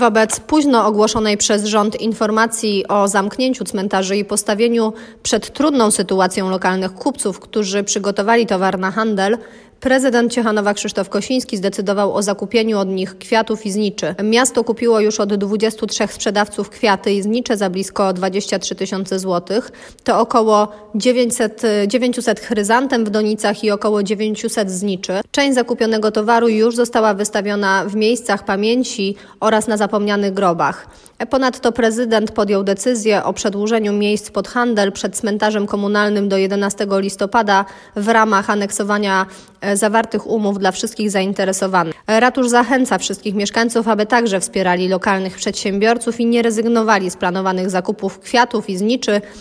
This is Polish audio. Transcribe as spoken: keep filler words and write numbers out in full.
Wobec późno ogłoszonej przez rząd informacji o zamknięciu cmentarzy i postawieniu przed trudną sytuacją lokalnych kupców, którzy przygotowali towar na handel, prezydent Ciechanowa Krzysztof Kosiński zdecydował o zakupieniu od nich kwiatów i zniczy. Miasto kupiło już od dwudziestu trzech sprzedawców kwiaty i znicze za blisko dwadzieścia trzy tysiące złotych. To około dziewięćset, dziewięćset chryzantem w donicach i około dziewięćset zniczy. Część zakupionego towaru już została wystawiona w miejscach pamięci oraz na zapomnianych grobach. Ponadto prezydent podjął decyzję o przedłużeniu miejsc pod handel przed cmentarzem komunalnym do jedenastego listopada w ramach aneksowania zawartych umów dla wszystkich zainteresowanych. Ratusz zachęca wszystkich mieszkańców, aby także wspierali lokalnych przedsiębiorców i nie rezygnowali z planowanych zakupów kwiatów i zniczy,